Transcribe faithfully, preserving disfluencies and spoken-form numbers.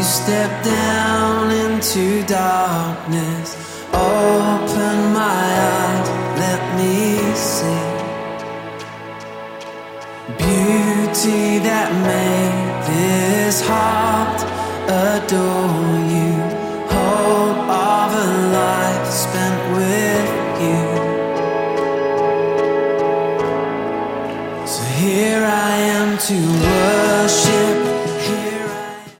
step down into darkness. Open my eyes, let me see beauty that made this heart adore you. Hope of a life spent with you. So here I am to worship